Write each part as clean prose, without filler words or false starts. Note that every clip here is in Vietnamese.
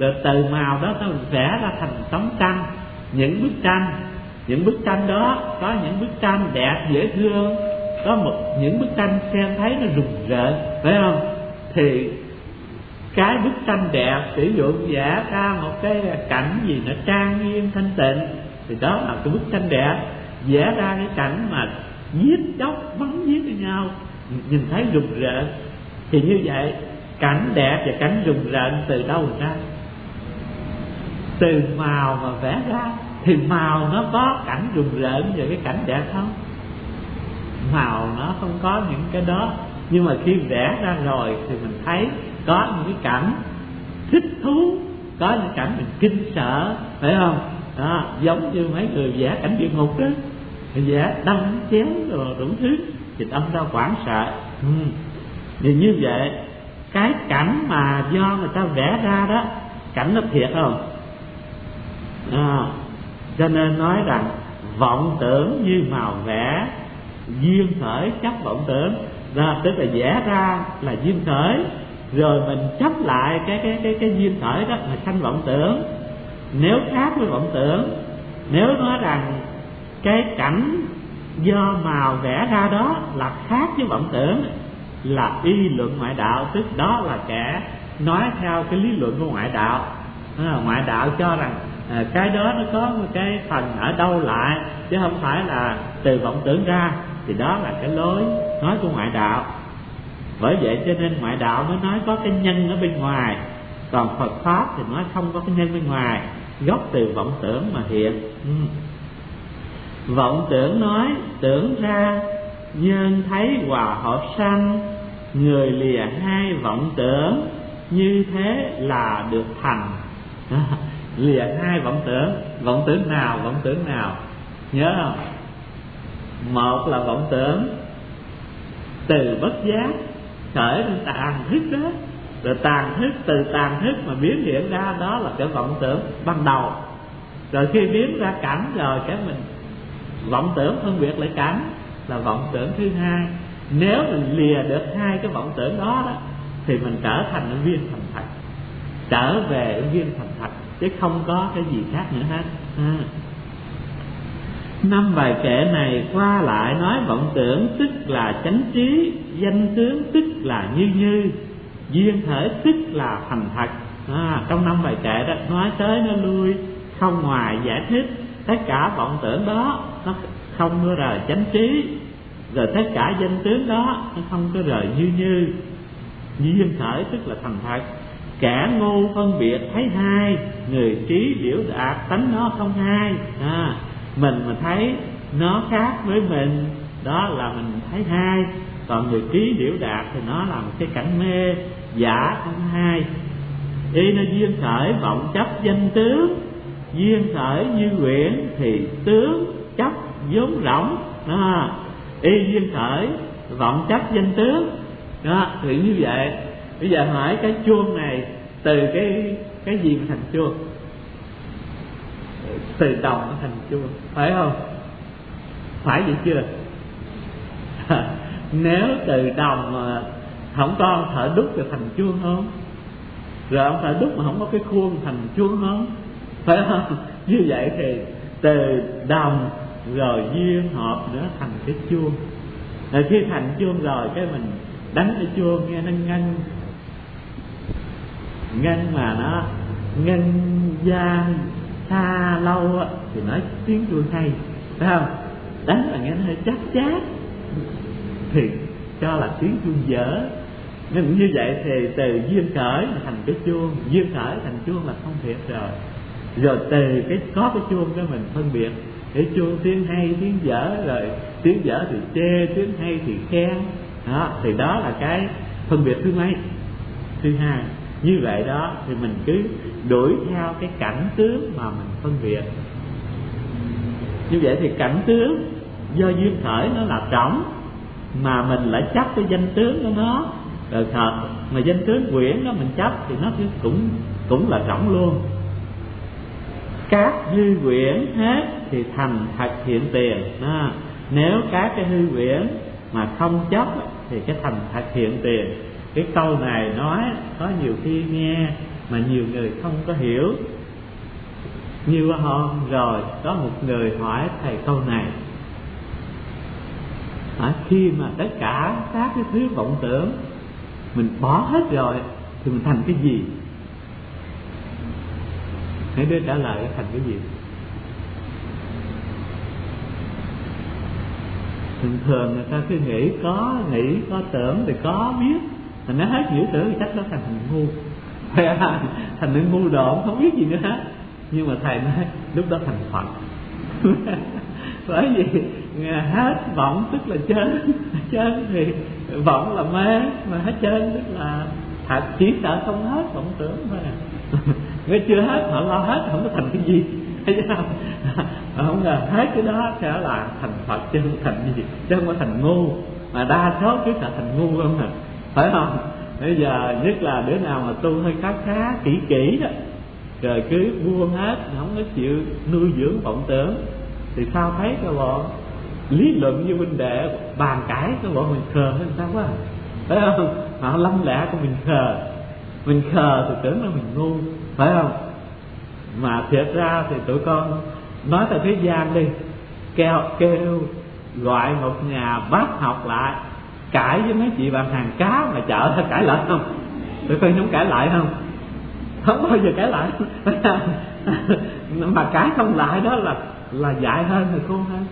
Rồi từ màu đó ta vẽ ra thành tấm tranh, những bức tranh đó có những bức tranh đẹp dễ thương, có những bức tranh xem thấy nó rùng rợn, phải không? Thì cái bức tranh đẹp, ví dụ vẽ ra một cái cảnh gì nó trang nghiêm thanh tịnh, thì đó là cái bức tranh đẹp. Vẽ ra cái cảnh mà giết chóc bắn giết với nhau, nhìn thấy rùng rợn, thì như vậy cảnh đẹp và cảnh rùng rợn từ đâu ra? Từ màu mà vẽ ra. Thì màu nó có cảnh rùng rợn và cái cảnh đẹp không? Màu nó không có những cái đó. Nhưng mà khi vẽ ra rồi thì mình thấy có những cái cảnh thích thú, có những cảnh mình kinh sợ, phải không? Đó, giống như mấy người vẽ cảnh địa ngục đó, vẽ đâm chém rồi đủ thứ, thì tâm ta hoảng sợ. Thì như vậy cái cảnh mà do người ta vẽ ra đó, cảnh nó thiệt không? Cho nên nói rằng vọng tưởng như màu vẽ, duyên khởi chấp vọng tưởng. Đó, tức là vẽ ra là duyên khởi, rồi mình chấp lại cái duyên khởi đó là sanh vọng tưởng. Nếu khác với vọng tưởng, nếu nói rằng cái cảnh do màu vẽ ra đó là khác với vọng tưởng, là y luận ngoại đạo, tức đó là kẻ nói theo cái lý luận của ngoại đạo. Ngoại đạo cho rằng cái đó nó có một cái phần ở đâu lại, chứ không phải là từ vọng tưởng ra. Thì đó là cái lối nói của ngoại đạo. Bởi vậy cho nên ngoại đạo mới nói có cái nhân ở bên ngoài, còn Phật Pháp thì nói không có cái nhân bên ngoài, gốc từ vọng tưởng mà hiện. Vọng tưởng nói tưởng ra, nhân thấy hòa hợp sanh, người lìa hai vọng tưởng, như thế là được thành. Lìa hai vọng tưởng nào? Nhớ không? Một là vọng tưởng từ bất giác khởi lên tàn thức đó, rồi từ tàn thức mà biến hiện ra, đó là cái vọng tưởng ban đầu. Rồi khi biến ra cảnh rồi cái mình vọng tưởng phân biệt lại cảnh, là vọng tưởng thứ hai. Nếu mình lìa được hai cái vọng tưởng đó thì mình trở thành ứng viên thành thật, trở về ứng viên thành thật, chứ không có cái gì khác nữa hết. Năm bài kệ này qua lại nói vọng tưởng tức là chánh trí, danh tướng tức là như, duyên khởi tức là thành thật. Trong năm bài kệ đó nói tới nó lui, không ngoài giải thích. Tất cả vọng tưởng đó nó không có rời chánh trí, rồi tất cả danh tướng đó nó không có rời như. Duyên khởi tức là thành thật. Kẻ ngu phân biệt thấy hai, người trí liễu đạt tánh nó không hai. Mình mà thấy nó khác với mình, đó là mình thấy hai. Còn người trí liễu đạt thì nó là một cái cảnh mê giả không hai. Y nó duyên khởi vọng chấp danh tướng, duyên khởi như quyển thì tướng chấp vốn rỗng. Y duyên khởi vọng chấp danh tướng đó, thì như vậy. Bây giờ hỏi cái chuông này từ cái gì mà thành chuông? Từ đồng nó thành chuông, phải không? Phải vậy chưa? Nếu từ đồng mà không có ông thợ đúc thì thành chuông không? Rồi ông thợ đúc mà không có cái khuôn thành chuông không? Phải không? Như vậy thì từ đồng rồi duyên hợp nữa thành cái chuông. Rồi khi thành chuông rồi cái mình đánh cái chuông nghe nó ngân mà nó ngân gian xa lâu thì nói tiếng chuông hay, phải không? Đánh là nghe nó hơi chát chát thì cho là tiếng chuông dở. Nên như vậy thì từ duyên khởi thành cái chuông, duyên khởi thành chuông là không thiệt rồi. Rồi từ có cái chuông cái mình phân biệt cái chuông tiếng hay tiếng dở, rồi tiếng dở thì chê, tiếng hay thì khen. Đó, thì đó là cái phân biệt thứ mấy? Thứ hai. Như vậy đó thì mình cứ đuổi theo cái cảnh tướng mà mình phân biệt. Như vậy thì cảnh tướng do duyên khởi nó là trống, mà mình lại chấp cái danh tướng của nó rồi thật. Mà danh tướng quyển đó mình chấp thì nó cũng là trống luôn. Các hư quyển hết thì thành thật hiện tiền. Nếu các cái hư quyển mà không chấp thì cái thành thật hiện tiền. Cái câu này nói có nhiều khi nghe mà nhiều người không có hiểu. Như hôm rồi có một người hỏi thầy câu này: khi mà tất cả các cái thứ vọng tưởng mình bỏ hết rồi thì mình thành cái gì? Hãy đưa trả lời thành cái gì? Thường thường người ta cứ nghĩ có tưởng thì có biết, mà nó hết hiểu tưởng thì chắc nó thành ngu, thành người ngu độn không biết gì nữa hết. Nhưng mà thầy nói lúc đó thành Phật. Bởi vì hết vọng tức là chơn, chơn thì vọng là mê, mà hết chơn tức là thật, chỉ sợ không hết vọng tưởng thôi à. Nếu chưa hết họ lo hết không có thành cái gì, thấy không? Không ngờ hết cái đó sẽ là thành Phật chứ không thành gì, chứ không có thành ngu. Mà đa số cứ sợ thành ngu không à, phải không? Bây giờ nhất là đứa nào mà tu hơi khá kỹ đó, rồi cứ buông hết, không có chịu nuôi dưỡng vọng tưởng, thì sao thấy cái bộ lý luận như huynh đệ bàn cãi cái bộ mình khờ hơn sao quá, phải không? Họ lăm lẽ của mình khờ thì tưởng là mình ngu, phải không? Mà thiệt ra thì tụi con nói theo thế gian đi, kêu gọi một nhà bác học lại cãi với mấy chị bạn hàng cá mà chợ, cãi lại không? Tụi con không cãi lại không? Không bao giờ cãi lại. Mà cãi không lại đó là dại hơn rồi khôn hơn.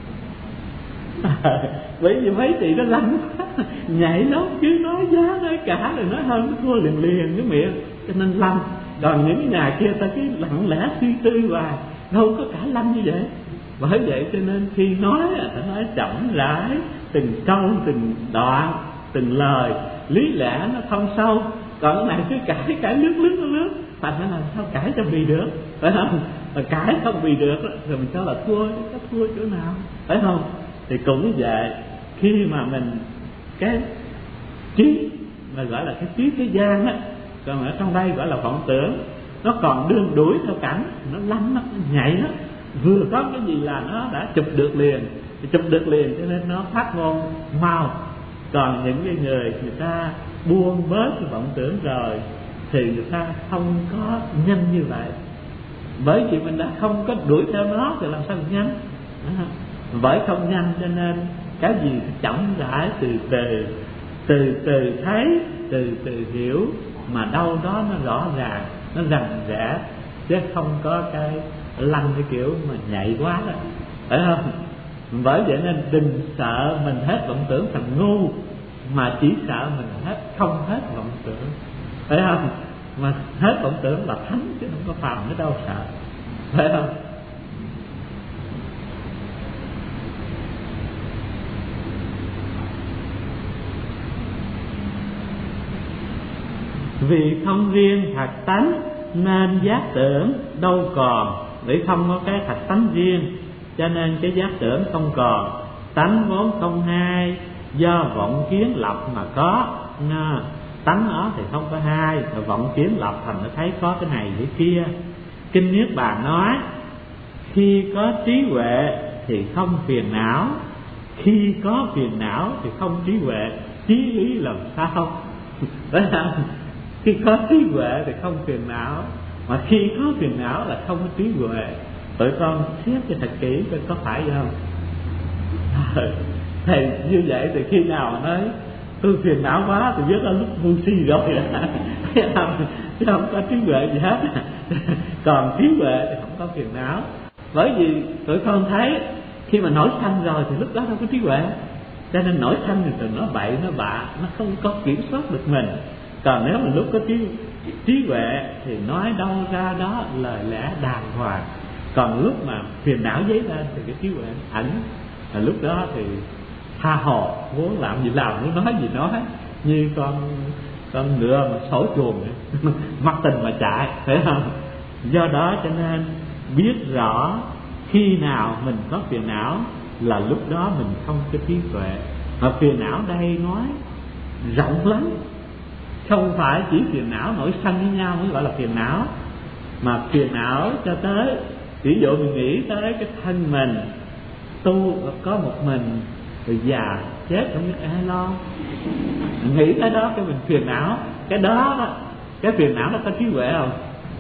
Bởi vì mấy chị nó lanh nhảy lắm, cứ nói giá nói cả rồi nói hơn nó thua liền cái miệng, cho nên lanh. Còn những nhà kia ta cứ lặng lẽ suy tư hoài, đâu có cả lanh như vậy. Bởi vậy cho nên khi nói ta nói chậm rãi, từng câu từng đoạn từng lời, lý lẽ nó thông sâu. Còn cái này cứ cãi lướt thành nó làm sao cãi cho vì được, phải không? Mà cãi không vì được rồi mình cho là thua, có thua chỗ nào, phải không? Thì cũng vậy, khi mà mình cái trí mà gọi là cái trí thế gian á, còn ở trong đây gọi là vọng tưởng, nó còn đương đuổi theo cảnh, nó lanh, nó nhảy, nó vừa có cái gì là nó đã chụp được liền, cho nên nó phát ngôn mau. Còn những cái người ta buông bớt cái vọng tưởng rồi thì người ta không có nhanh như vậy, bởi vì mình đã không có đuổi theo nó thì làm sao mình nhanh. Bởi không nhanh cho nên cái gì chậm rãi, từ từ thấy, từ từ hiểu, mà đâu đó nó rõ ràng, nó rành rẽ, chứ không có cái lanh cái kiểu mà nhạy quá đó, phải không? Bởi vậy nên đừng sợ mình hết vọng tưởng thành ngu, mà chỉ sợ mình không hết vọng tưởng, phải không? Mà hết vọng tưởng là thánh chứ không có phàm nữa đâu sợ, phải không? Vì không riêng thật tánh nên giác tưởng đâu còn, vì không có cái thật tánh riêng cho nên cái giác tưởng không còn. Tánh vốn không hai, do vọng kiến lập mà có. Tánh đó thì không có hai, rồi vọng kiến lập thành nó thấy có cái này cái kia. Kinh Niết Bàn nói khi có trí huệ thì không phiền não, khi có phiền não thì không trí huệ. Trí lý làm sao? Đấy không? Khi có trí huệ thì không phiền não, mà khi có phiền não là không có trí huệ. Tụi con xét cho thật kỹ coi có phải không? Thầy như vậy thì khi nào nói tôi phiền não quá thì biết là lúc ngu si rồi đó. Chứ không có trí huệ gì hết. Còn trí huệ thì không có phiền não. Bởi vì tụi con thấy khi mà nổi sanh rồi thì lúc đó không có trí huệ, cho nên nổi sanh thì nó bậy nó bạ, nó không có kiểm soát được mình. Còn nếu mà lúc có trí huệ thì nói đâu ra đó lời lẽ đàng hoàng. Còn lúc mà phiền não dấy lên thì cái trí huệ ẩn, là lúc đó thì tha hồ, muốn làm gì làm, muốn nói gì nói, như con ngựa mà sổ chuồng mắc tình mà chạy, phải không? Do đó cho nên biết rõ khi nào mình có phiền não là lúc đó mình không có trí huệ. Mà phiền não đây nói rộng lắm, không phải chỉ phiền não nổi sanh với nhau mới gọi là phiền não, mà phiền não cho tới ví dụ mình nghĩ tới cái thân mình tu có một mình rồi già chết không biết ai lo, nghĩ tới đó cái mình phiền não. Cái đó cái phiền não nó có trí huệ không?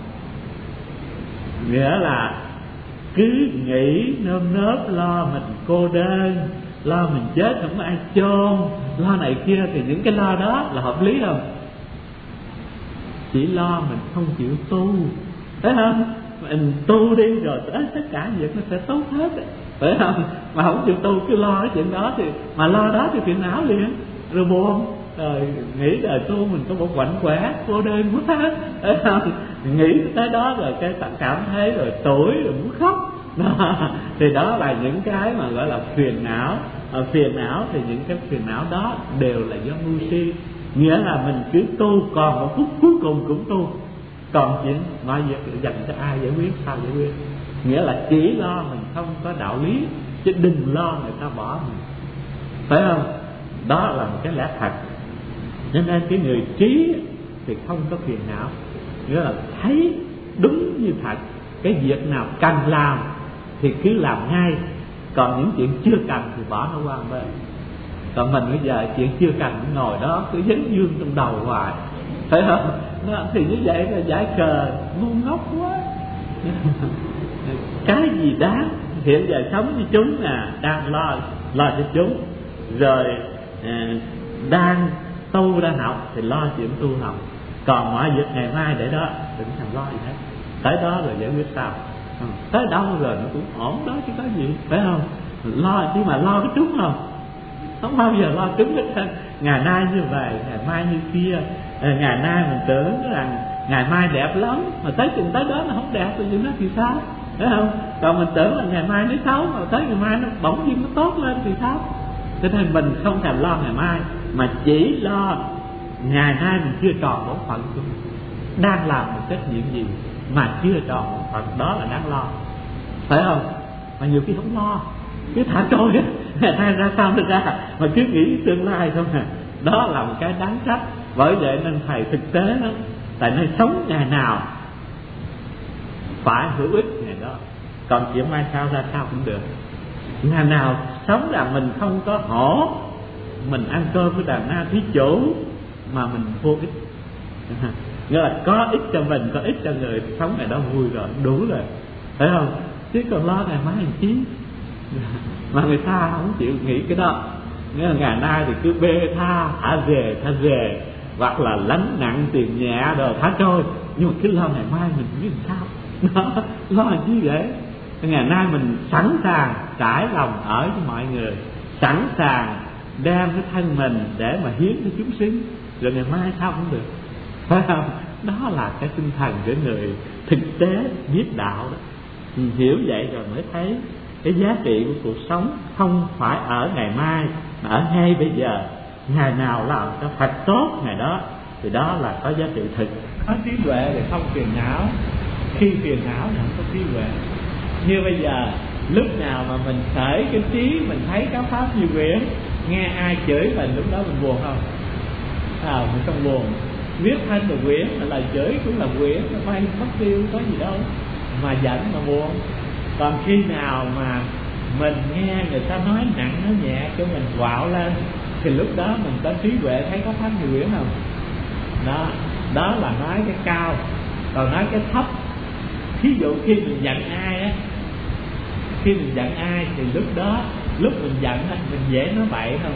Nghĩa là cứ nghĩ nơm nớp lo mình cô đơn, lo mình chết không có ai chôn, lo này kia, thì những cái lo đó là hợp lý không? Chỉ lo mình không chịu tu, phải không? Mình tu đi rồi tất cả việc nó sẽ tốt hết, phải không? Mà không chịu tu cứ lo cái chuyện đó thì mà lo đó thì phiền não liền, rồi buồn, rồi nghĩ đời tu mình có một quạnh quẻ cô đơn quá, phải không? Nghĩ tới đó rồi cái cảm thấy rồi tủi rồi muốn khóc. Thì đó là những cái mà gọi là phiền não. Phiền não thì những cái phiền não đó đều là do ngu si. Nghĩa là mình cứ tu, còn một phút cuối cùng cũng tu, còn chuyện mọi việc dành cho ai giải quyết, sao giải quyết. Nghĩa là chỉ lo mình không có đạo lý, chứ đừng lo người ta bỏ mình, phải không? Đó là một cái lẽ thật. Cho nên cái người trí thì không có phiền não, nghĩa là thấy đúng như thật. Cái việc nào cần làm thì cứ làm ngay, còn những chuyện chưa cần thì bỏ nó qua một bên. Còn mình bây giờ chuyện chưa cần ngồi đó cứ dính dương trong đầu hoài, phải không? Thì như vậy là giải cờ ngu ngốc quá. Cái gì đáng hiện giờ sống với chúng đang lo cho chúng, rồi đang tu đang học thì lo chuyện tu học, còn mọi việc ngày mai để đó đừng thèm lo gì hết. Tới đó rồi giải quyết sao, tới đâu rồi nó cũng ổn đó chứ có gì, phải không? Lo chứ mà lo cái trúng không bao giờ lo trúng hết. Ngày nay như vậy, ngày mai như kia. Ngày nay mình tưởng rằng ngày mai đẹp lắm, mà tới chừng tới đó nó không đẹp thì nó thì sao, phải không? Còn mình tưởng là ngày mai nó xấu, mà tới ngày mai nó bỗng nhiên nó tốt lên thì sao? Cho nên mình không thèm lo ngày mai, mà chỉ lo ngày nay mình chưa tròn bổn phận của mình, đang làm một trách nhiệm gì mà chưa tròn bổn phận, đó là đáng lo, phải không? Mà nhiều khi không lo, cứ thả trôi ngày nay ra sao nó ra, mà cứ nghĩ tương lai không à. Đó là một cái đáng trách. Bởi vậy nên thầy thực tế đó, tại nơi sống ngày nào phải hữu ích ngày đó, còn chuyện mai sau ra sao cũng được. Ngày nào sống là mình không có hổ, mình ăn cơm với đàn na thí chủ mà mình vô ích. Nghĩa là có ích cho mình, có ích cho người sống ngày đó vui rồi, đủ rồi, phải không? Chứ còn lo ngày mai làm chi. Mà người ta không chịu nghĩ cái đó. Nghĩa là ngày nay thì cứ bê tha, thả về, hoặc là lánh nặng tiền nhẹ rồi thả trôi, nhưng mà cứ lo ngày mai mình biết làm sao. Đó, lo là như vậy. Ngày nay mình sẵn sàng trải lòng ở với mọi người, sẵn sàng đem cái thân mình để mà hiến cho chúng sinh, rồi ngày mai sao cũng được, phải không? Đó là cái tinh thần của người thực tế biết đạo đó. Mình hiểu vậy rồi mới thấy cái giá trị của cuộc sống không phải ở ngày mai, mà ở ngay bây giờ. Ngày nào làm cho thật tốt ngày đó thì đó là có giá trị thực. Có trí huệ thì không phiền não, khi phiền não thì không có trí huệ. Như bây giờ lúc nào mà mình khởi cái trí, mình thấy các pháp như quyển, nghe ai chửi mình lúc đó mình buồn không? Mình không buồn. Viết thanh là quyển, lời chửi cũng là quyển, nó bay mất tiêu, có gì đâu mà giận mà buồn. Còn khi nào mà mình nghe người ta nói nặng nói nhẹ cho mình quạo lên, thì lúc đó mình có trí huệ thấy có pháp như quyển không? Đó là nói cái cao. Còn nói cái thấp, ví dụ khi mình giận ai á, khi mình giận ai thì lúc đó, lúc mình giận á, mình dễ nói bậy không?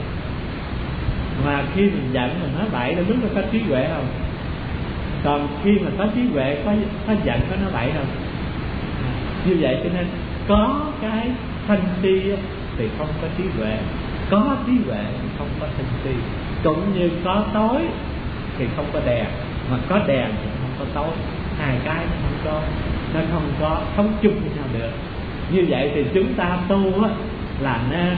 Mà khi mình giận mình nói bậy là lúc đó có trí huệ không? Còn khi mà có trí huệ, có giận có nói bậy không? Như vậy cho nên có cái sân si thì không có trí huệ, có trí huệ thì không có sân si. Cũng như có tối thì không có đèn, mà có đèn thì không có tối. Hai cái nó không có sống chung với nhau được. Như vậy thì chúng ta tu á, là nên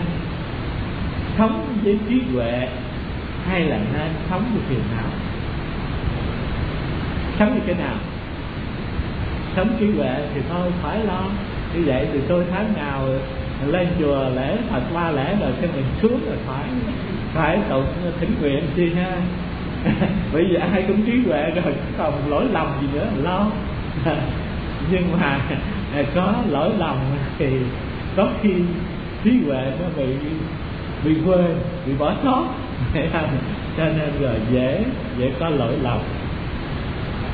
sống với trí huệ hay là nên sống với phiền não? Sống như thế nào? Sống trí huệ thì thôi phải lo. Như vậy thì tôi tháng nào lên chùa lễ Phật 3 lễ rồi cái mình xuống rồi phải tụng thỉnh nguyện chi ha. Bởi vì ai cũng trí huệ rồi, còn lỗi lầm gì nữa mà lo. Nhưng mà có lỗi lầm thì có khi trí huệ nó bị quên, bị bỏ sót, cho nên rồi dễ có lỗi lầm.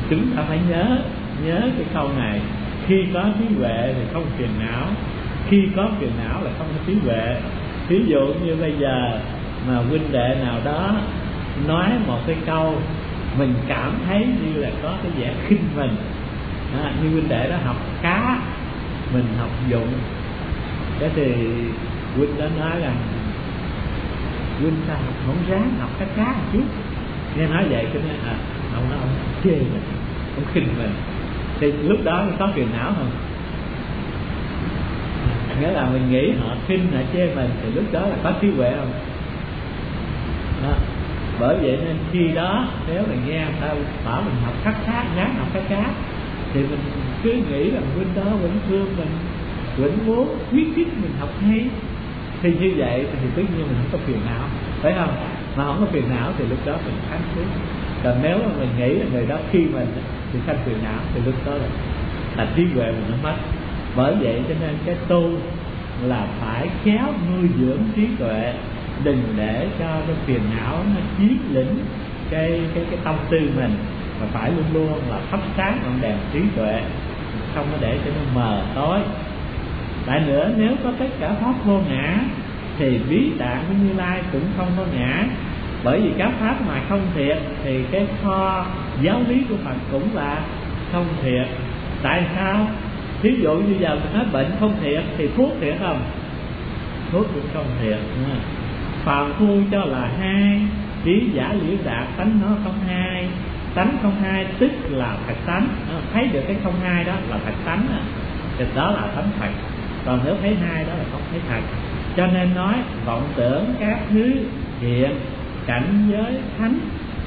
chúng ta phải nhớ cái câu này: khi có trí huệ thì không phiền não, khi có phiền não là không có trí huệ. Ví dụ như bây giờ mà huynh đệ nào đó nói một cái câu mình cảm thấy như là có cái vẻ khinh mình, như huynh đệ đó học cá, mình học dụng, cái thì huynh đó nói rằng huynh ta không ráng học cái cá một chút. Nghe nói vậy cái nói ông chê mình, ông khinh mình, thì lúc đó có phiền não không? Nghĩa là mình nghĩ họ khinh, họ chê mình, thì lúc đó là có trí huệ không? Đó. Bởi vậy nên khi đó nếu mình nghe người ta bảo mình học khắc cá, ráng học cái cá, thì mình cứ nghĩ rằng huynh đó vẫn thương mình, vẫn muốn khuyến khích mình học hay, thì như vậy thì tất nhiên mình không có phiền não, phải không? Mà không có phiền não thì lúc đó mình thắng sướng. Còn nếu mà mình nghĩ là người đó khi mình thì sanh phiền não, thì lúc đó là trí huệ mình nó mất. Bởi vậy cho nên cái tu là phải khéo nuôi dưỡng trí tuệ, đừng để cho cái phiền não nó chiếm lĩnh cái tâm tư mình, mà phải luôn luôn là thắp sáng ngọn đèn trí tuệ, không có để cho nó mờ tối. Lại nữa, nếu có tất cả pháp vô ngã thì bí tạng của Như Lai cũng không có ngã. Bởi vì các pháp mà không thiệt thì cái kho giáo lý của Phật cũng là không thiệt. Tại sao? Ví dụ như giờ mình nói bệnh không thiệt thì thuốc thiệt không? Thuốc cũng không thiệt. Phàm phu cho là hai, trí giả liễu đạt tánh nó không hai. Tánh không hai tức là thật tánh. Thấy được cái không hai đó là thật tánh, thì đó là tánh thật. Còn nếu thấy hai đó là không thấy thật. Cho nên nói vọng tưởng các thứ hiện cảnh giới thánh,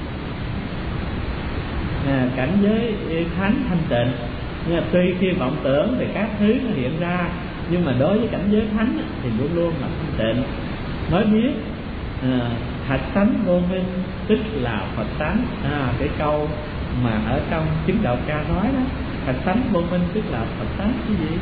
cảnh giới thánh thanh tịnh. Tuy khi vọng tưởng thì các thứ nó hiện ra, nhưng mà đối với cảnh giới thánh thì luôn luôn là thanh tịnh. Mới biết thật tánh vô minh tức là Phật tánh. Cái câu mà ở trong Chứng Đạo Ca nói đó, thật tánh vô minh tức là Phật tánh. Cái gì?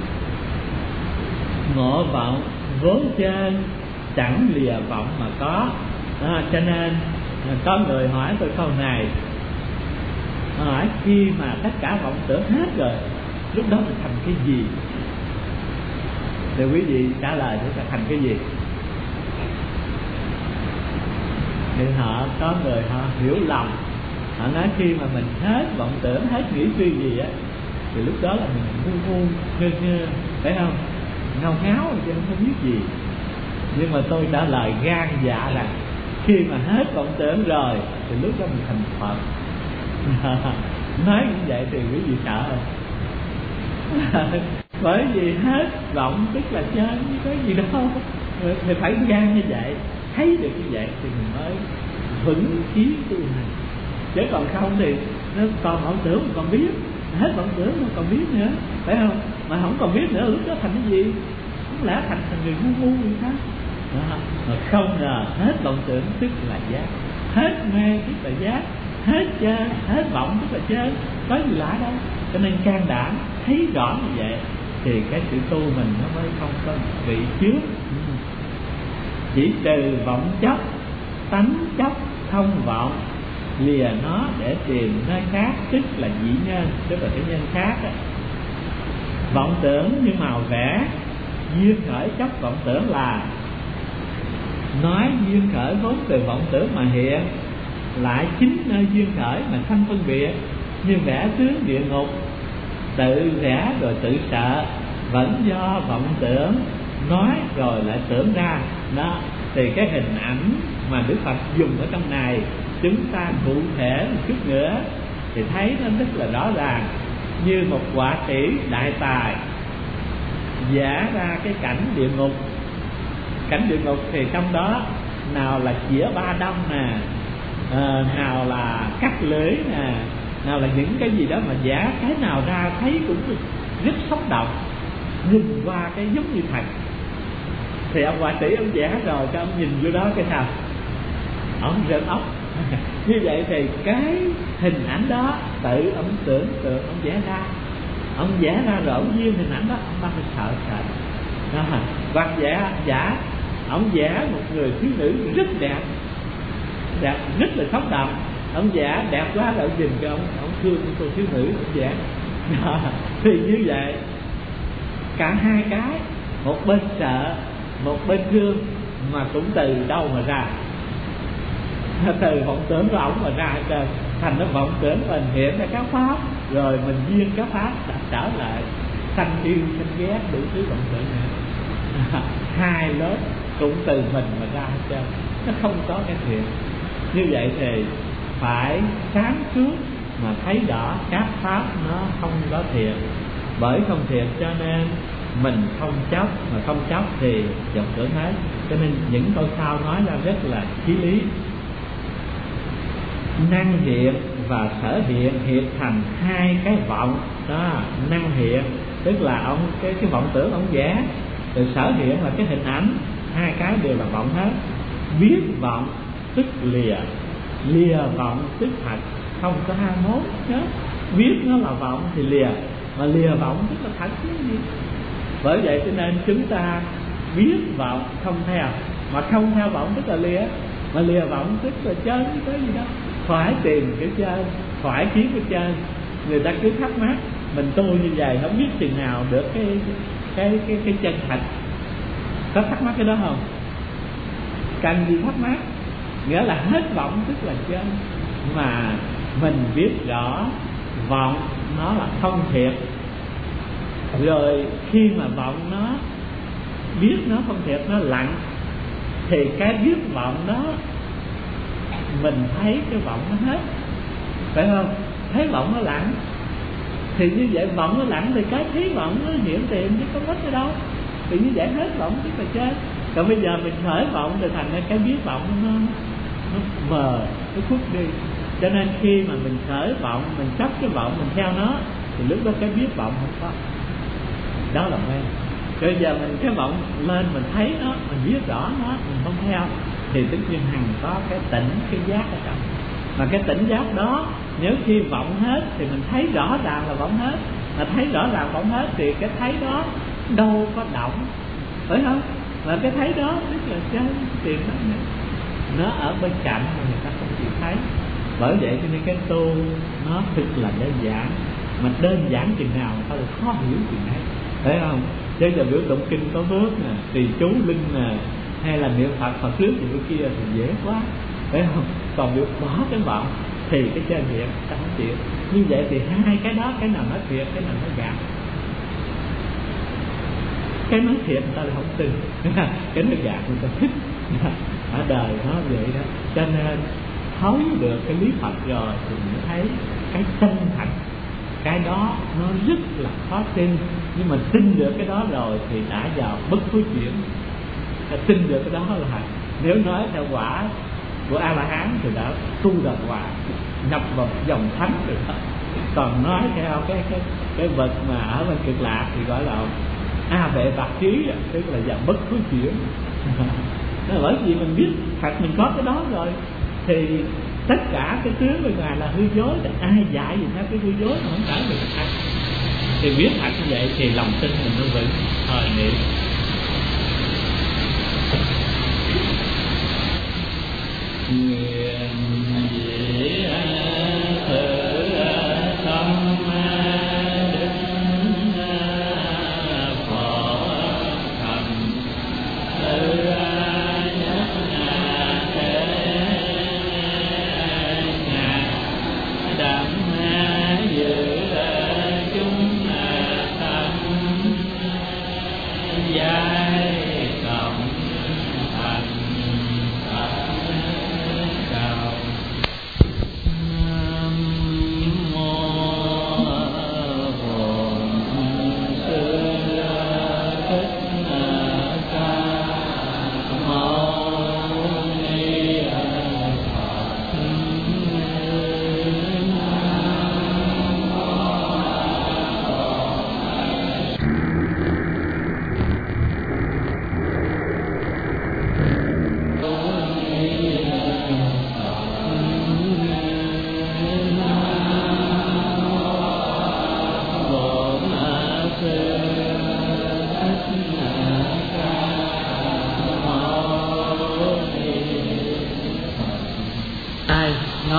Ngộ vọng vốn trên chẳng lìa vọng mà có. Cho nên có người hỏi tôi câu này, hỏi khi mà tất cả vọng tưởng hết rồi, lúc đó mình thành cái gì? Thì quý vị trả lời chúng ta thành cái gì? Thì có người họ hiểu lầm, họ nói khi mà mình hết vọng tưởng, hết nghĩ suy gì á, thì lúc đó là mình ngu ngơ, phải không? Ngao ngáo chứ không biết gì. Nhưng mà tôi trả lời gan dạ rằng khi mà hết vọng tưởng rồi thì lúc đó mình thành Phật. Nói như vậy thì quý vị sợ không? Bởi vì hết vọng tức là chơi, không có gì đâu. Thì phải gan như vậy, thấy được như vậy thì mình mới vững chí tu hành. Chứ còn không thì nó còn vọng tưởng mà còn biết, hết vọng tưởng mà còn biết nữa, phải không? Mà không còn biết nữa lúc đó thành cái gì? Không lẽ thành người ngu gì đó. Mà không ngờ hết vọng tưởng tức là giác, hết mê tức là giác, hết chơi, hết vọng tức là chơi, có gì lạ đâu. Cho nên can đảm thấy rõ như vậy thì cái sự tu mình nó mới không có bị chướng. Chỉ trừ vọng chấp, tánh chấp không vọng, lìa nó để tìm nơi khác, tức là dĩ nhân, tức là cái nhân khác đó. Vọng tưởng như màu vẽ, duyên khởi chấp vọng tưởng là nói duyên khởi vốn từ vọng tưởng mà hiện, lại chính nơi duyên khởi mà sanh phân biệt, như vẽ tướng địa ngục, tự vẽ rồi tự sợ, vẫn do vọng tưởng, nói rồi lại tưởng ra. Đó, thì cái hình ảnh mà Đức Phật dùng ở trong này, chúng ta cụ thể một chút nữa thì thấy nó rất là rõ ràng. Như một họa sĩ đại tài vẽ ra cái cảnh địa ngục. Cảnh địa ngục thì trong đó nào là chĩa ba đâm nè, nào là cắt lưỡi nè, nào là những cái gì đó mà vẽ cái nào ra thấy cũng rất sống động, nhìn qua cái giống như thật. Thì ông họa sĩ ông vẽ rồi cho ông nhìn vô đó cái sao? Ông rợn óc. Như vậy thì cái hình ảnh đó tự ông tưởng tượng ông vẽ ra. Ông vẽ ra rồi ông duyên hình ảnh đó, ông bắt sợ. Hoặc vẽ giả, ông vẽ một người thiếu nữ rất đẹp, rất là sống động, ông giả đẹp quá là nhìn cái ông thương cô thiếu nữ ông giả. Thì như vậy cả hai cái, một bên sợ một bên thương, mà cũng từ đâu mà ra? Từ vọng tưởng của ổng mà ra hết trơn. Thành nó vọng tưởng mình hiện ra các pháp, rồi mình duyên các pháp đã trở lại sanh yêu sanh ghét đủ thứ vọng tưởng này. Hai lớp cũng từ mình mà ra hết trơn, nó không có cái thiện. Như vậy thì phải sáng suốt mà thấy rõ các pháp nó không có thiện. Bởi không thiện cho nên mình không chấp, mà không chấp thì vọng tưởng hết. Cho nên những câu sau nói ra rất là chí lý. Năng hiện và sở hiện hiện thành hai cái vọng đó. Năng hiện tức là ông cái vọng tưởng ông vẽ, rồi sở hiện là cái hình ảnh, hai cái đều là vọng hết. Biết vọng tức lìa, lìa vọng tức thật, không có hai mốt nhớ. Biết nó là vọng thì lìa, mà lìa vọng tức là thật chứ gì. Bởi vậy cho nên chúng ta biết vọng không theo, mà không theo vọng tức là lìa, mà lìa vọng tức là chơi cái gì đó. Phải tìm cái chơi, phải kiếm cái chơi. Người ta cứ thắc mắc mình tu như vậy không biết chừng nào được cái chân thật. Có thắc mắc cái đó không? Cần gì thắc mắc? Nghĩa là hết vọng tức là chân. Mà mình biết rõ vọng nó là không thiệt, rồi khi mà vọng nó biết nó không thiệt, nó lặng, thì cái biết vọng đó mình thấy cái vọng nó hết, phải không? Thấy vọng nó lặng thì như vậy vọng nó lặng thì cái thấy vọng nó hiện tiền chứ có mất ở đâu. Thì như vậy hết vọng tức là chết. Còn bây giờ mình khởi vọng thì thành ra cái biết vọng nó mờ, nó khuất đi. Cho nên khi mà mình khởi vọng, mình chấp cái vọng, mình theo nó, thì lúc đó cái biết vọng không có. Đó là mê. Bây giờ mình cái vọng lên, mình thấy nó, mình biết rõ nó, mình không theo, thì tất nhiên hằng có cái tỉnh, cái giác ở trong. Mà cái tỉnh giác đó, nếu khi vọng hết thì mình thấy rõ ràng là vọng hết. Mà thấy rõ ràng vọng hết thì cái thấy đó đâu có động, phải không? Mà cái thấy đó tức là cái tiền đó nó ở bên cạnh mà người ta không chịu thấy. Bởi vậy cho nên cái tu nó thực là đơn giản. Mà đơn giản chừng nào ta được khó hiểu chừng ấy, thấy không? Chứ giờ biểu tụng kinh có bước nè, trì chú linh nè, hay là niệm Phật Phật trước thì cái kia thì dễ quá, thấy không? Còn biểu bỏ cái vọng thì cái chân hiện ta không chịu. Như vậy thì hai cái đó, cái nào nói thiệt, cái nào nói gạt. Cái nói thiệt người ta là không tin, cái nói gạt người ta thích. Ở đời nó vậy đó. Cho nên thấu được cái lý Phật rồi thì mới thấy cái chân thật. Cái đó nó rất là khó tin, nhưng mà tin được cái đó rồi thì đã vào bất thối chuyển. Tin được cái đó là, nếu nói theo quả của A La Hán thì đã tu đà hòa, nhập vào dòng thánh rồi đó. Còn nói theo cái vật mà ở bên Cực Lạc thì gọi là A Vệ Bạc Trí, tức là vào bất thối chuyển. Bởi vì mình biết thật mình có cái đó rồi thì tất cả cái tướng bên ngoài là hư dối, thì ai dạy gì theo cái hư dối mà không phải được thật. Thì biết thật như vậy thì lòng tin mình nó vững. Thôi niệm. Nguyện dĩ thử tâm đức phổ thành tự nhất thế ngạc đẳng giữ chúng tâm giai cộng thành Phật đạo.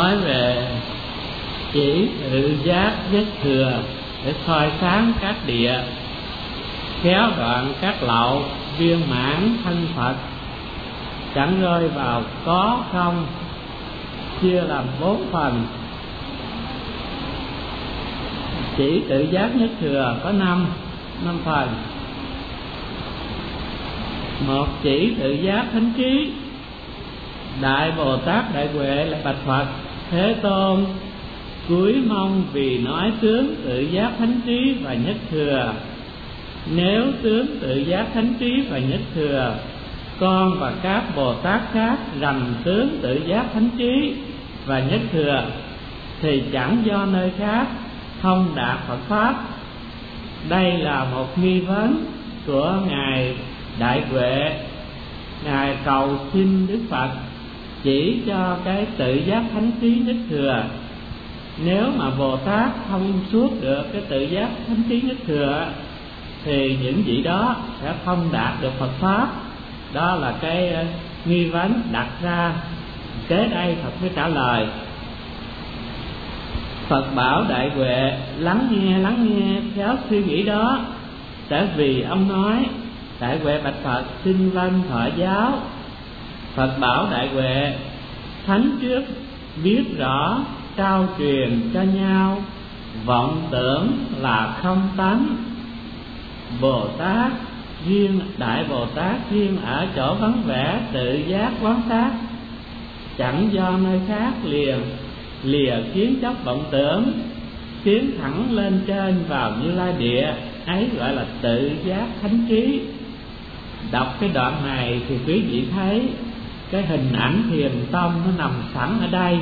nói về chỉ tự giác nhất thừa để soi sáng các địa, khéo đoạn các lậu, viên mãn thân Phật, chẳng rơi vào có không, chia làm 4 phần. Chỉ tự giác nhất thừa có 5 phần. Một, chỉ tự giác thánh trí. Đại Bồ Tát Đại Huệ lại bạch Phật: Thế Tôn, cúi mong vì nói tướng tự giác thánh trí và nhất thừa. Nếu tướng tự giác thánh trí và nhất thừa, con và các Bồ Tát khác rành tướng tự giác thánh trí và nhất thừa, thì chẳng do nơi khác không đạt Phật pháp. Đây là một nghi vấn của ngài Đại Huệ. Ngài cầu xin Đức Phật chỉ cho cái tự giác thánh trí nhất thừa. Nếu mà Bồ Tát thông suốt được cái tự giác thánh trí nhất thừa, thì những vị đó sẽ không đạt được Phật pháp. Đó là cái nghi vấn đặt ra. Kế đây Phật mới trả lời. Phật bảo Đại Huệ lắng nghe khéo suy nghĩ đó, sẽ vì ông nói. Đại Huệ bạch Phật xin vâng thọ giáo. Phật bảo Đại Huệ: Thánh trước biết rõ trao truyền cho nhau, vọng tưởng là không tánh. Bồ Tát riêng, Đại Bồ Tát riêng ở chỗ vắng vẻ tự giác quán sát, chẳng do nơi khác lìa kiến chấp vọng tưởng, tiến thẳng lên trên vào Như Lai địa, ấy gọi là tự giác thánh trí. Đọc cái đoạn này thì quý vị thấy cái hình ảnh thiền tông nó nằm sẵn ở đây.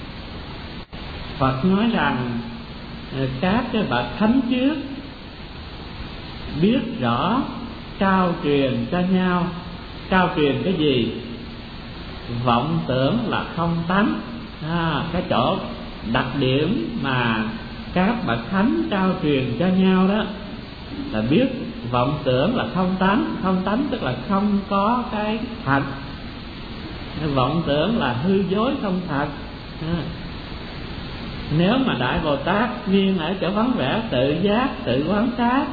Phật nói rằng các cái bậc thánh trước biết rõ trao truyền cho nhau. Trao truyền cái gì? Vọng tưởng là không tánh. Cái chỗ đặc điểm mà các bậc thánh trao truyền cho nhau đó là biết vọng tưởng là không tánh. Không tánh tức là không có cái thật. Vọng tưởng là hư dối không thật. Nếu mà Đại Bồ Tát riêng ở chỗ vắng vẻ tự giác tự quán sát,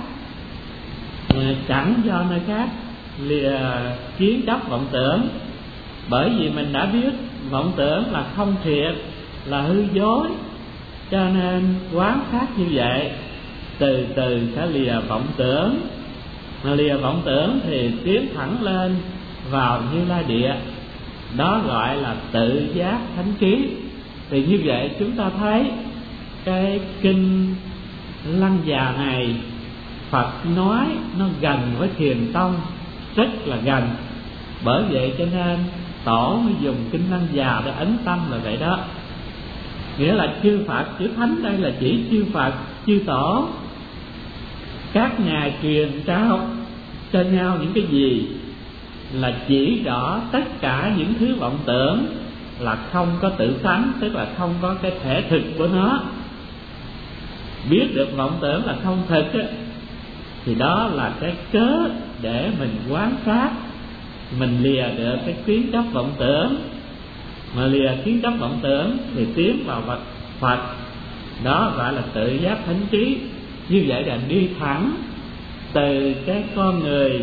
chẳng do nơi khác lìa kiến chấp vọng tưởng, bởi vì mình đã biết vọng tưởng là không thiệt, là hư dối, cho nên quán sát như vậy, từ từ sẽ lìa vọng tưởng. Mà lìa vọng tưởng thì tiến thẳng lên vào Như Lai địa, đó gọi là tự giác thánh trí. Thì như vậy chúng ta thấy cái kinh Lăng Già này Phật nói nó gần với Thiền tông, rất là gần. Bởi vậy cho nên Tổ mới dùng kinh Lăng Già để ấn tâm là vậy đó. Nghĩa là chư Phật, chữ Thánh đây là chỉ chư Phật, chư Tổ. Các ngài truyền trao cho nhau những cái gì? Là chỉ rõ tất cả những thứ vọng tưởng là không có tự tánh, tức là không có cái thể thực của nó. Biết được vọng tưởng là không thực á, thì đó là cái cớ để mình quán sát, mình lìa được cái kiến chấp vọng tưởng. Mà lìa kiến chấp vọng tưởng thì tiến vào Phật, đó gọi là tự giác thánh trí. Như vậy là đi thẳng từ cái con người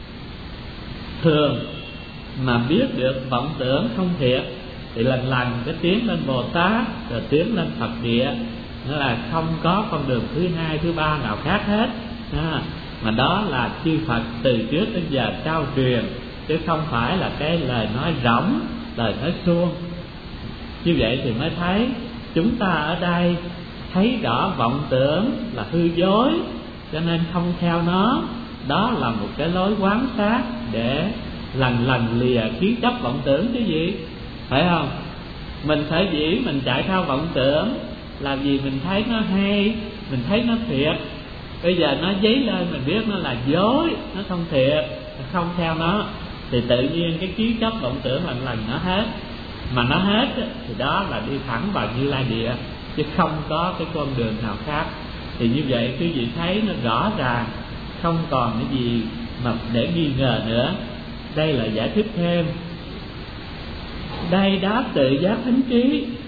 thường mà biết được vọng tưởng không thiệt, thì lần lần cái tiến lên Bồ Tát, rồi tiến lên Phật địa. Nó là không có con đường thứ hai, thứ ba nào khác hết. Mà đó là chư Phật từ trước đến giờ trao truyền, chứ không phải là cái lời nói rỗng, lời nói suông. Như vậy thì mới thấy chúng ta ở đây thấy rõ vọng tưởng là hư dối, cho nên không theo nó. Đó là một cái lối quán sát để lần lần lìa kiến chấp vọng tưởng chứ gì, phải không? Mình phải dĩ mình chạy theo vọng tưởng là vì mình thấy nó hay, mình thấy nó thiệt. Bây giờ nó dấy lên mình biết nó là dối, nó không thiệt, không theo nó, thì tự nhiên cái kiến chấp vọng tưởng lần lần nó hết. Mà nó hết thì đó là đi thẳng vào Như Lai địa, chứ không có cái con đường nào khác. Thì như vậy quý vị thấy nó rõ ràng, không còn cái gì mà để nghi ngờ nữa. Đây là giải thích thêm. Đây đáp tự giác thánh trí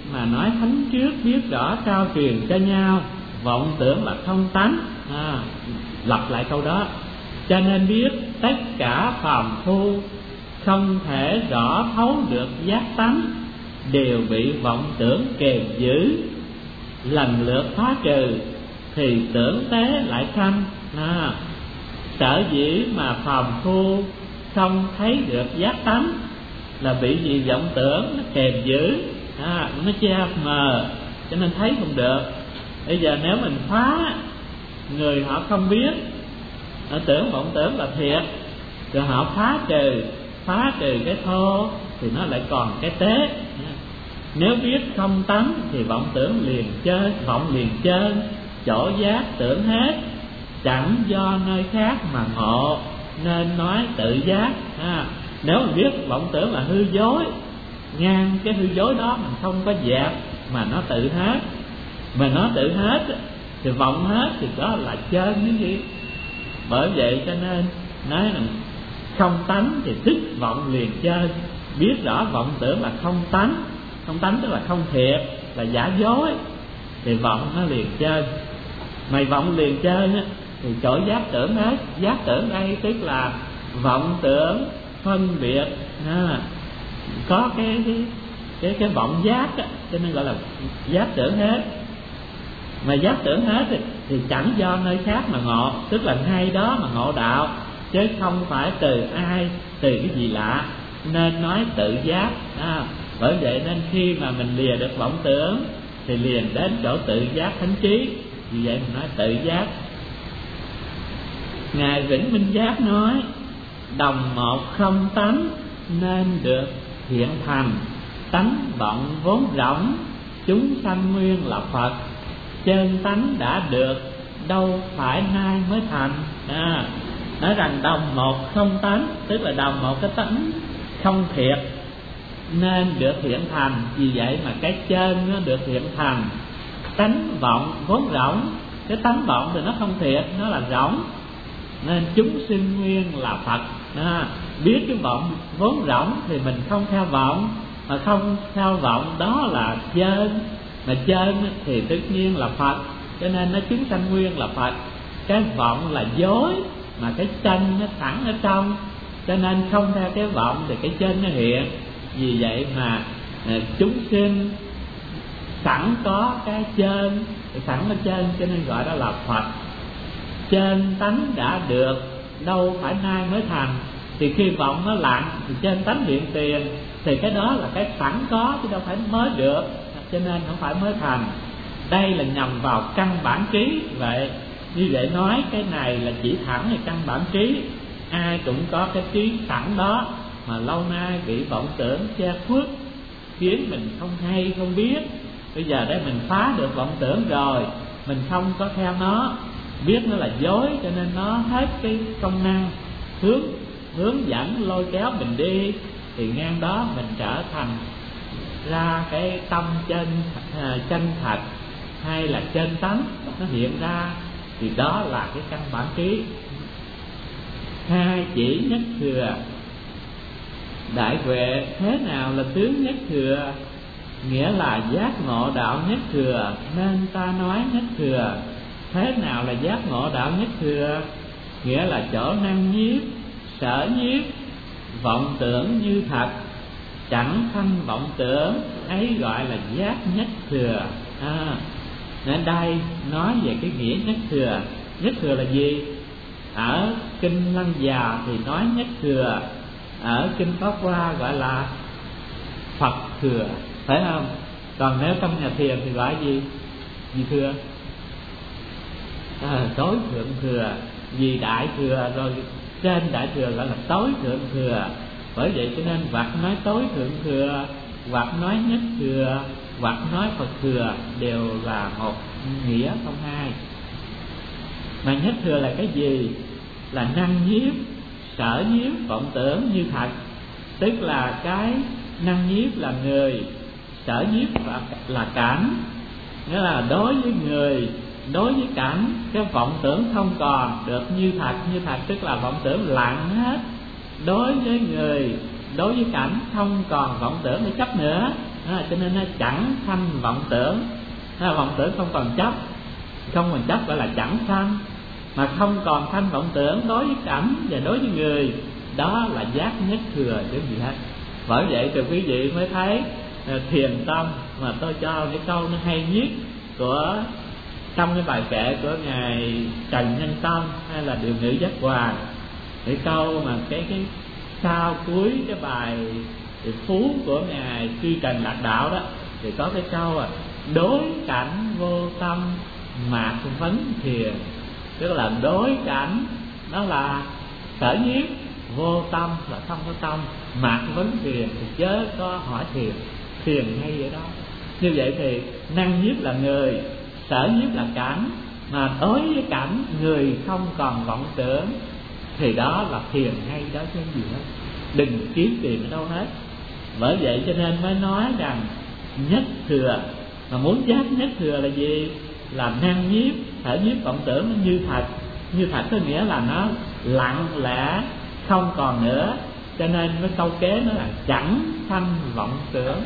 mà nói thánh trước biết rõ trao truyền cho nhau, vọng tưởng là không tánh. Lặp lại câu đó. Cho nên biết tất cả phàm phu không thể rõ thấu được giác tánh, đều bị vọng tưởng kềm giữ, lần lượt phá trừ thì tưởng tế lại sanh. Sở dĩ mà phàm phu không thấy được giác tánh là bị gì? Vọng tưởng nó kềm giữ, nó che mờ, cho nên thấy không được. Bây giờ nếu mình phá, người họ không biết, họ tưởng vọng tưởng là thiệt, rồi họ phá trừ cái thô thì nó lại còn cái tế. Nếu biết không tánh thì vọng tưởng liền chơi, vọng liền chơi, chỗ giác tưởng hết, chẳng do nơi khác mà ngộ, nên nói tự giác. Nếu mình biết vọng tưởng là hư dối, ngang cái hư dối đó mình không có dẹp mà nó tự hết, mà nó tự hết thì vọng hết thì đó là chơi cái gì. Bởi vậy cho nên nói là không tánh thì tức vọng liền chơi. Biết rõ vọng tưởng là không tánh, không tánh tức là không thiệt, là giả dối, thì vọng nó liền chơi. Mày vọng liền chơi thì chỗ giác tưởng hết. Giác tưởng đây tức là vọng tưởng phân biệt, có cái vọng giác đó, cho nên gọi là giác tưởng hết. Mà giác tưởng hết thì chẳng do nơi khác mà ngộ, tức là ngay đó mà ngộ đạo, chứ không phải từ ai, từ cái gì lạ, nên nói tự giác. Bởi vậy nên khi mà mình lìa được vọng tưởng thì liền đến chỗ tự giác thánh trí. Vì vậy mình nói tự giác. Ngài Vĩnh Minh Giác nói đồng một không tánh nên được hiện thành, tánh vọng vốn rỗng, chúng sanh nguyên là Phật, chân tánh đã được, đâu phải nay mới thành. Nói rằng đồng một không tánh, tức là đồng một cái tánh không thiệt nên được hiện thành. Vì vậy mà cái chân nó được hiện thành. Tánh vọng vốn rỗng, cái tánh vọng thì nó không thiệt, nó là rỗng, nên chúng sinh nguyên là Phật. Biết cái vọng vốn rỗng thì mình không theo vọng, mà không theo vọng đó là chân, mà chân thì tất nhiên là Phật, cho nên nó chúng sanh nguyên là Phật. Cái vọng là dối, mà cái chân nó sẵn ở trong, cho nên không theo cái vọng thì cái chân nó hiện. Vì vậy mà chúng sinh sẵn có cái chân, sẵn ở chân, cho nên gọi đó là Phật. Chân tánh đã được, đâu phải nay mới thành. Thì khi vọng nó lặng thì chân tánh hiện tiền, thì cái đó là cái sẵn có chứ đâu phải mới được, cho nên không phải mới thành. Đây là nhằm vào căn bản trí. Vậy như vậy nói cái này là chỉ thẳng về căn bản trí. Ai cũng có cái trí sẵn đó, mà lâu nay bị vọng tưởng che khuất, khiến mình không hay không biết. Bây giờ đây mình phá được vọng tưởng rồi, mình không có theo nó, biết nó là dối, cho nên nó hết cái công năng hướng dẫn lôi kéo mình đi, thì ngang đó mình trở thành ra cái tâm chân thật hay là chân tánh nó hiện ra, thì đó là cái căn bản trí. Hai chỉ nhất thừa. Đại huệ thế nào là tướng nhất thừa? Nghĩa là giác ngộ đạo nhất thừa, nên ta nói nhất thừa. Thế nào là giác ngộ đạo nhất thừa? Nghĩa là chỗ năng nhiếp, sở nhiếp, vọng tưởng như thật, chẳng sanh vọng tưởng, ấy gọi là giác nhất thừa. Nên đây nói về cái nghĩa nhất thừa. Nhất thừa là gì? Ở kinh Lăng Già thì nói nhất thừa, ở kinh Pháp Hoa gọi là Phật thừa, phải không? Còn nếu trong nhà thiền thì gọi gì? Gì thừa? Tối thượng thừa, vì đại thừa, rồi trên đại thừa gọi là tối thượng thừa. Bởi vậy cho nên hoặc nói tối thượng thừa, hoặc nói nhất thừa, hoặc nói Phật thừa, đều là một nghĩa không hai. Mà nhất thừa là cái gì? Là năng nhiếp, sở nhiếp, vọng tưởng như thật. Tức là cái năng nhiếp là người, sở nhiếp là cảnh. Nghĩa là đối với người, đối với cảnh, cái vọng tưởng không còn được như thật. Như thật tức là vọng tưởng lặng hết. Đối với người, đối với cảnh không còn vọng tưởng để chấp nữa, cho nên nó chẳng sanh vọng tưởng. Vọng tưởng không còn chấp, không còn chấp gọi là chẳng sanh, mà không còn sanh vọng tưởng đối với cảnh và đối với người, đó là giác nhất thừa chứ gì hết. Bởi vậy thì quý vị mới thấy thiền tâm mà tôi cho cái câu nó hay nhất của trong cái bài kệ của ngài Trần Nhân Tông hay là Điều Ngữ Giác Hoàng, cái câu mà cái sau cuối cái bài phú của ngài Chư Trần Lạc Đạo đó, thì có cái câu đối cảnh vô tâm mạt vấn thiền, tức là đối cảnh đó là sở nhiếp, vô tâm là không có tâm, mạt vấn thiền thì chớ có hỏi thiền, thiền ngay vậy đó. Như vậy thì năng nhiếp là người, sở nhiếp là cảnh, mà đối với cảnh người không còn vọng tưởng thì đó là thiền ngay đó chứ gì hết, đừng kiếm tiền ở đâu hết. Bởi vậy cho nên mới nói rằng nhất thừa, mà muốn giác nhất thừa là gì? Là năng nhiếp, sở nhiếp vọng tưởng nó như thật. Như thật có nghĩa là nó lặng lẽ không còn nữa, cho nên cái câu kế nó là chẳng sanh vọng tưởng.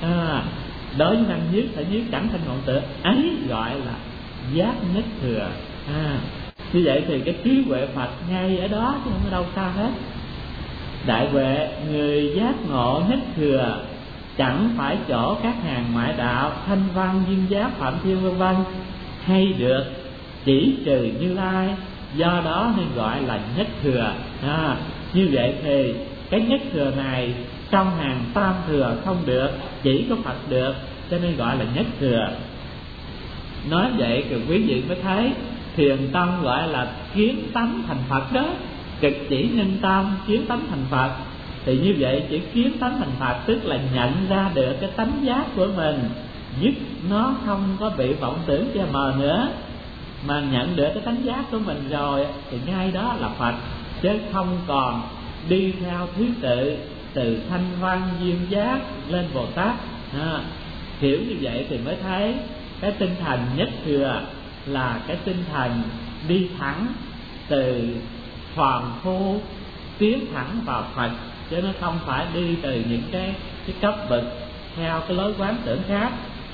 Đối với năng nhiếp, sở nhiếp chẳng sanh vọng tưởng, ấy gọi là giác nhất thừa. Như vậy thì cái trí huệ Phật ngay ở đó chứ không ở đâu xa hết. Đại huệ người giác ngộ nhất thừa, chẳng phải chỗ các hàng ngoại đạo Thanh Văn, Duyên Giác, Phạm Thiên vân vân hay được chỉ trừ Như Lai, do đó nên gọi là nhất thừa. Như vậy thì cái nhất thừa này trong hàng tam thừa không được, chỉ có Phật được, cho nên gọi là nhất thừa. Nói vậy thì quý vị mới thấy thiền tâm gọi là kiến tánh thành Phật đó, cực chỉ nhân tâm kiến tánh thành Phật. Thì như vậy chỉ kiến tánh thành Phật tức là nhận ra được cái tánh giác của mình, giúp nó không có bị vọng tưởng che mờ nữa, mà nhận được cái tánh giác của mình rồi thì ngay đó là Phật, chứ không còn đi theo thứ tự từ Thanh Văn, Duyên Giác lên Bồ Tát. Hiểu như vậy thì mới thấy cái tinh thần nhất thừa là cái tinh thần đi thẳng từ phàm phu tiến thẳng vào Phật, chứ nó không phải đi từ những cái cấp bậc theo cái lối quán tưởng khác.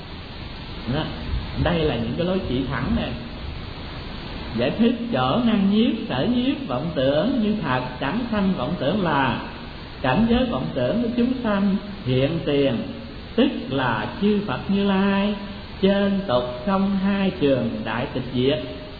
Đây là những cái lối chỉ thẳng này. Giải thích chỗ năng nhiếp, sở nhiếp vọng tưởng như thật chẳng sanh vọng tưởng là cảnh giới vọng tưởng của chúng sanh hiện tiền, tức là chư Phật Như Lai trên tục không hai trường đại tịch diệt.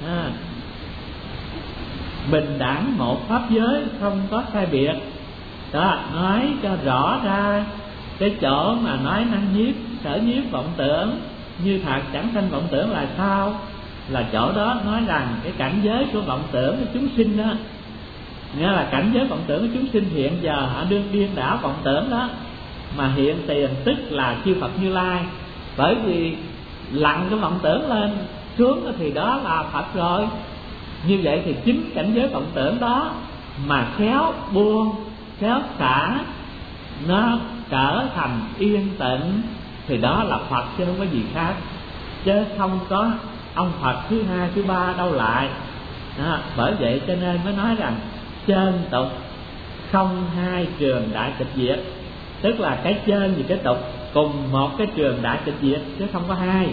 Bình đẳng một pháp giới không có sai biệt. Đó, nói cho rõ ra cái chỗ mà nói năng nhiếp, sở nhiếp vọng tưởng như thật chẳng sanh vọng tưởng là sao? Là chỗ đó nói rằng cái cảnh giới của vọng tưởng của chúng sinh đó, nghĩa là cảnh giới vọng tưởng của chúng sinh hiện giờ họ đương điên đảo vọng tưởng đó, mà hiện tiền tức là chư Phật Như Lai. Bởi vì lặng cái vọng tưởng lên xuống thì đó là Phật rồi. Như vậy thì chính cảnh giới vọng tưởng đó mà khéo buông, khéo xả, nó trở thành yên tĩnh thì đó là Phật chứ không có gì khác, chứ không có ông Phật thứ hai thứ ba đâu lại. Bởi vậy cho nên mới nói rằng trên tục không hai trường đại tịch diệt, tức là cái trên và cái tục cùng một cái trường đại tịch diệt chứ không có hai.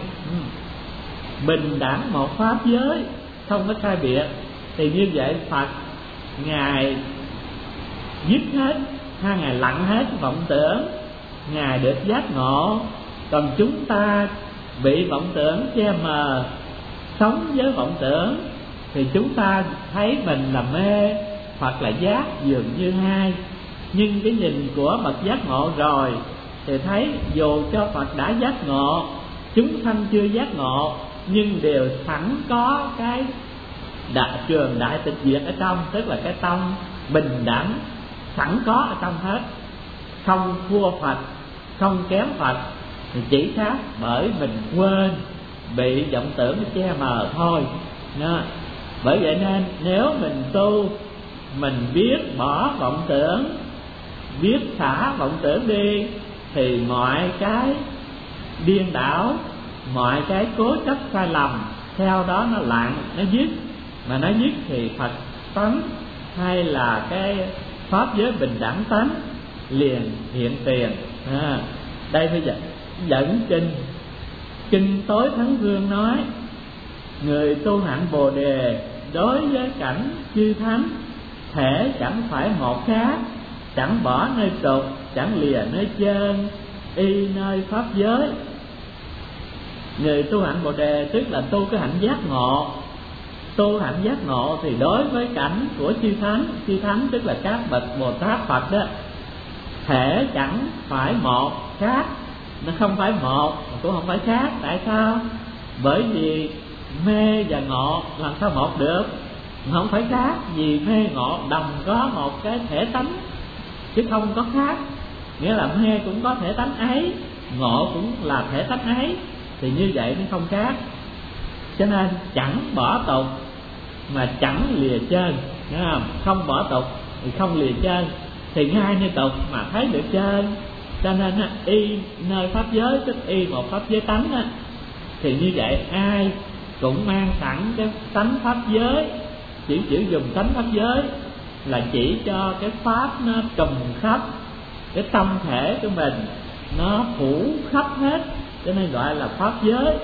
Bình đẳng một pháp giới không có sai biệt. Thì như vậy Phật Ngài dứt hết, Ngài lặng hết vọng tưởng, Ngài được giác ngộ. Còn chúng ta bị vọng tưởng che mờ, sống với vọng tưởng, thì chúng ta thấy mình là mê hoặc là giác dường như hai. Nhưng cái nhìn của bậc giác ngộ rồi thì thấy dù cho Phật đã giác ngộ, chúng sanh chưa giác ngộ, nhưng đều sẵn có cái trường đại tịch diệt ở trong, tức là cái tâm bình đẳng sẵn có ở trong hết, không thua Phật, không kém Phật, thì chỉ khác bởi mình quên, bị vọng tưởng che mờ thôi. Bởi vậy nên nếu mình tu, mình biết bỏ vọng tưởng, biết xả vọng tưởng đi, thì mọi cái điên đảo, mọi cái cố chấp sai lầm theo đó nó lặng, nó dứt. Mà nó dứt thì Phật tánh hay là cái pháp giới bình đẳng tánh liền hiện tiền. Đây bây giờ dẫn kinh Tối Thắng Vương nói: người tu hạnh Bồ Đề đối với cảnh chư thánh, thể chẳng phải một khác, chẳng bỏ nơi tục, chẳng lìa nơi chân, y nơi pháp giới. Người tu hạnh Bồ Đề tức là tu cái hạnh giác ngộ. Tu hạnh giác ngộ thì đối với cảnh của chư thánh tức là các bậc Bồ Tát Phật đó, thể chẳng phải một khác. Nó không phải một, cũng không phải khác. Tại sao? Bởi vì mê và ngộ làm sao một được? Không phải khác, vì mê ngộ đồng có một cái thể tánh chứ không có khác. Nghĩa là mê cũng có thể tánh ấy, ngộ cũng là thể tánh ấy, thì như vậy nó không khác. Cho nên chẳng bỏ tục mà chẳng lìa chân, không bỏ tục thì không lìa chân, thì ngay nơi tục mà thấy được chân. Cho nên y nơi pháp giới tức y một pháp giới tánh á, thì như vậy ai cũng mang sẵn cái tánh pháp giới. Chỉ dùng tánh pháp giới là chỉ cho cái pháp nó trùm khắp cái tâm thể của mình, nó phủ khắp hết, cho nên gọi là pháp giới.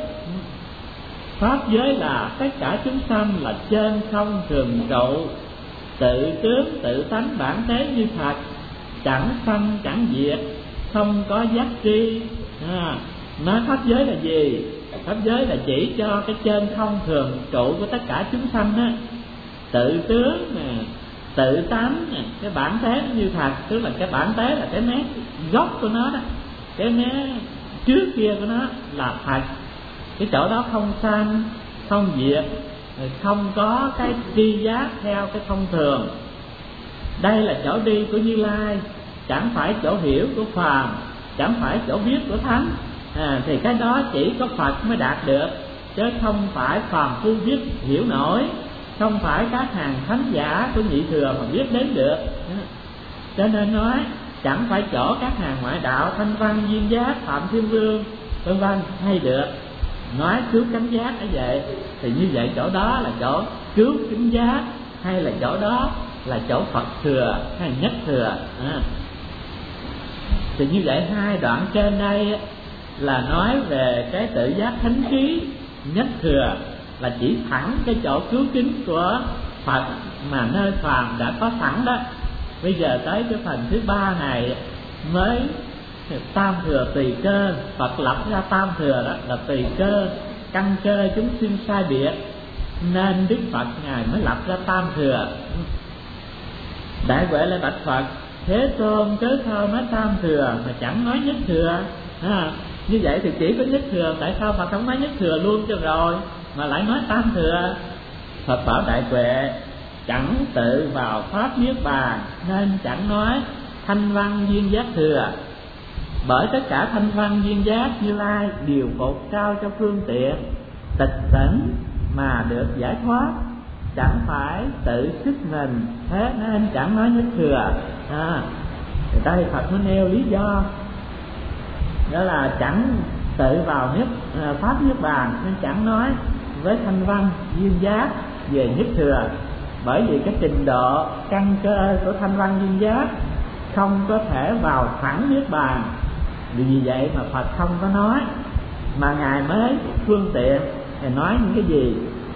Pháp giới là tất cả chúng sanh, là chân không thường trụ, tự tướng tự tánh bản tế như thật, chẳng sanh chẳng diệt, không có giác tri. Nói pháp giới là gì? Pháp giới là chỉ cho cái chân không thường trụ của tất cả chúng sanh á, tự tướng nè, tự tánh nè, cái bản tế như thật, tức là cái bản tế là cái nét gốc của nó đó, cái nét trước kia của nó là thật. Cái chỗ đó không sanh, không diệt, không có cái tri giác theo cái thông thường. Đây là chỗ đi của Như Lai, chẳng phải chỗ hiểu của phàm, chẳng phải chỗ biết của thánh. Thì cái đó chỉ có Phật mới đạt được, chứ không phải phàm phu biết hiểu nổi, không phải các hàng thánh giả của nhị thừa mà biết đến được. Cho nên nói chẳng phải chỗ các hàng ngoại đạo Thanh Văn, Duyên Giác, Phạm Thiên Vương vân vân hay được. Nói cứu cánh giác ở vậy, thì như vậy chỗ đó là chỗ cứu cánh giác, hay là chỗ đó là chỗ Phật thừa hay nhất thừa. Thì như vậy hai đoạn trên đây là nói về cái tự giác thánh trí. Nhất thừa là chỉ thẳng cái chỗ cứu kính của Phật mà nơi phàm đã có sẵn đó. Bây giờ tới cái phần thứ ba này mới tam thừa tùy cơ. Phật lập ra tam thừa đó là tùy cơ, căn cơ chúng sinh sai biệt, nên Đức Phật ngài mới lập ra tam thừa. Đại Huệ lại bạch Phật: Thế Tôn cớ sao nói tam thừa mà chẳng nói nhất thừa? Như vậy thì chỉ có nhất thừa, tại sao Phật không nói nhất thừa luôn cho rồi mà lại nói tam thừa? Phật bảo Đại Huệ: chẳng tự vào pháp niết bàn nên chẳng nói thanh văn duyên giác thừa. Bởi tất cả thanh văn duyên giác Như Lai đều phục trao cho phương tiện tịch tỉnh mà được giải thoát, chẳng phải tự sức mình, thế nên chẳng nói nhất thừa. Thì đây Phật mới nêu lý do, đó là chẳng tự vào pháp niết bàn nên chẳng nói với thanh văn duyên giác về nhất thừa. Bởi vì cái trình độ căn cơ của thanh văn duyên giác không có thể vào thẳng niết bàn, vì vậy mà Phật không có nói, mà ngài mới phương tiện thì nói những cái gì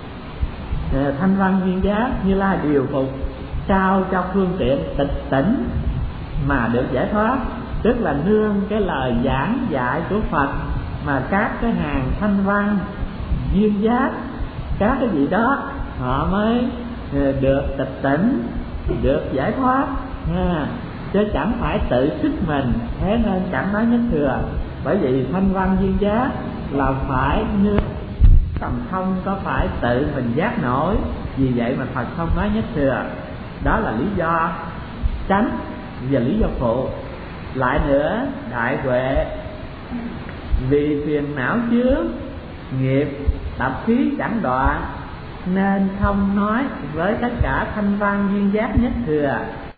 thanh văn duyên giác Như Lai điều phục trao cho phương tiện tịch tỉnh mà được giải thoát. Tức là nương cái lời giảng dạy của Phật mà các cái hàng thanh văn duyên giác, các cái gì đó họ mới được tịch tỉnh, được giải thoát chứ chẳng phải tự sức mình, thế nên chẳng nói nhất thừa. Bởi vì thanh văn duyên giác là phải nương, còn không có phải tự mình giác nổi, vì vậy mà Phật không nói nhất thừa. Đó là lý do tránh và lý do phụ. Lại nữa, Đại Huệ vì phiền não chướng nghiệp tập khí chẳng đoạn nên không nói với tất cả thanh văn duyên giác nhất thừa,